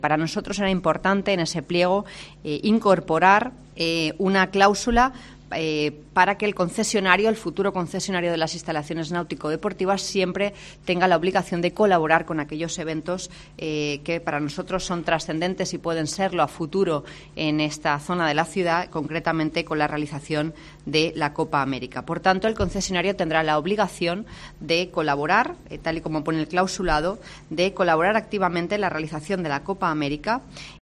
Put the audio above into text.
Para nosotros era importante en ese pliego incorporar una cláusula para que el concesionario, el futuro concesionario de las instalaciones náutico-deportivas, siempre tenga la obligación de colaborar con aquellos eventos que para nosotros son trascendentes y pueden serlo a futuro en esta zona de la ciudad, concretamente con la realización de la Copa América. Por tanto, el concesionario tendrá la obligación de colaborar, tal y como pone el clausulado, de colaborar activamente en la realización de la Copa América